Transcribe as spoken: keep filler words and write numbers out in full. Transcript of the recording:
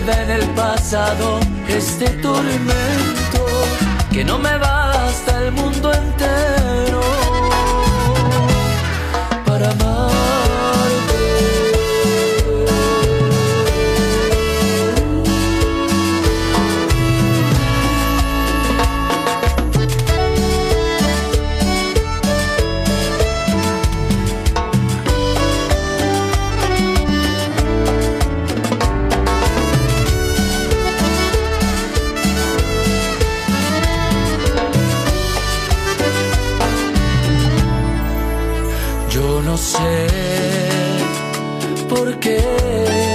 queda en el pasado este tormento que no me basta el mundo entero para amarte. No sé por qué